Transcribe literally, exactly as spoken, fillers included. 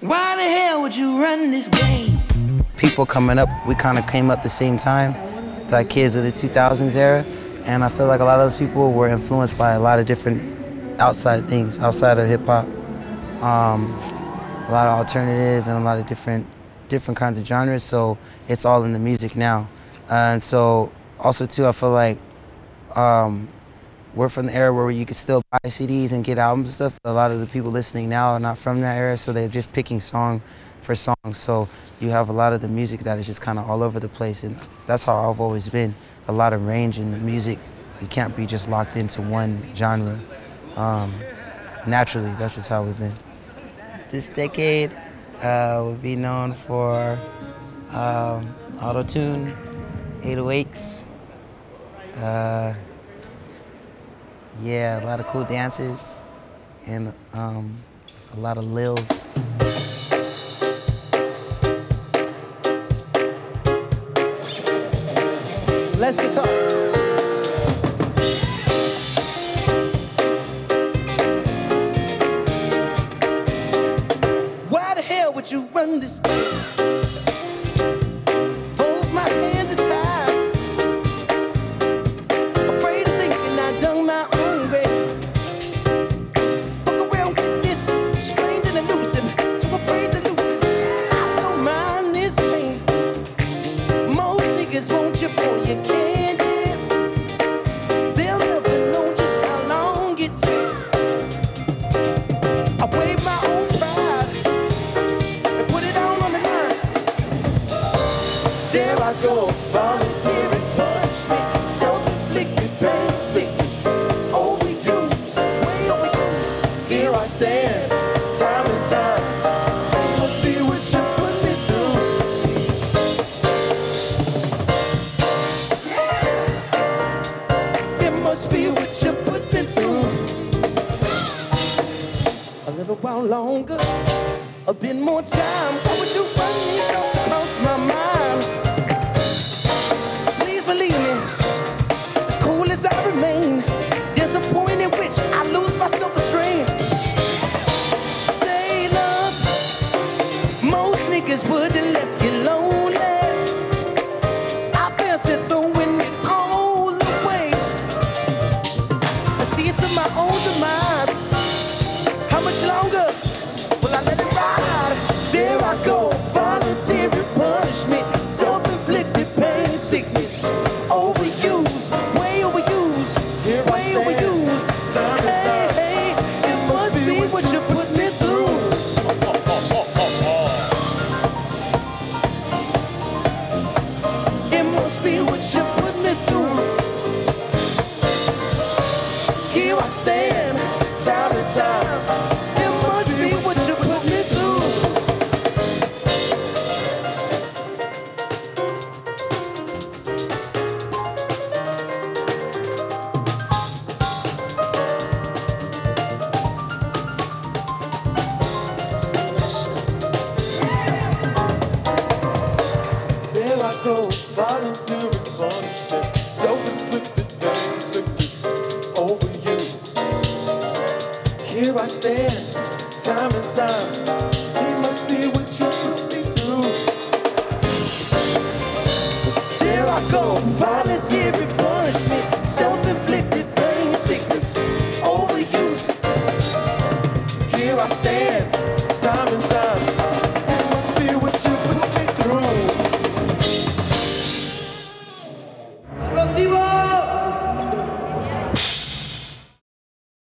Why the hell would you run this game? People coming up, we kind of came up the same time, like kids of the two thousands era, and I feel like a lot of those people were influenced by a lot of different outside things, outside of hip hop. Um, a lot of alternative and a lot of different different kinds of genres, so it's all in the music now. Uh, and so also too, I feel like um, we're from the era where you could still buy C Ds and get albums and stuff, but a lot of the people listening now are not from that era, so they're just picking song for song. So you have a lot of the music that is just kind of all over the place, and that's how I've always been. A lot of range in the music. You can't be just locked into one genre. Um, naturally, that's just how we've been. This decade uh, will be known for um, auto-tune, eight oh eights, uh, yeah, a lot of cool dances, and um, a lot of lils. Let's guitar. Why the hell would you run this game? Both my hands are tied, afraid of thinking I done my own way. Fuck around with this, strange and elusive, too afraid to lose it. I don't mind this pain. Most niggas want you for your candy. They'll never know just how long it takes. I wave my own pride and put it out on the line. There I go, voluntary punishment, self-inflicted pain, sickness, overuse, way overuse. Here I stand, time and time. It must be what you put me through. It must be what you put me through. A little while longer, a bit more time. Why would you run these thoughts across my mind? Please believe me, as cool as I remain, there's a point in which I lose my self-restraint. Say love, most niggas wouldn't left you lonely. I fancy throwing it all away. I see it to my own demise. How much longer will I let it ride? There I go, voluntary punishment, self-inflicted pain, sickness, overuse, way overuse, way overuse. Hey, hey, it must be what you put me through. It must be what you put me through. Here I stand, time and time. It must be what you put me through. There I go, voluntary punishment, self-inflicted pain, sickness, over you. Here I stand, time and time.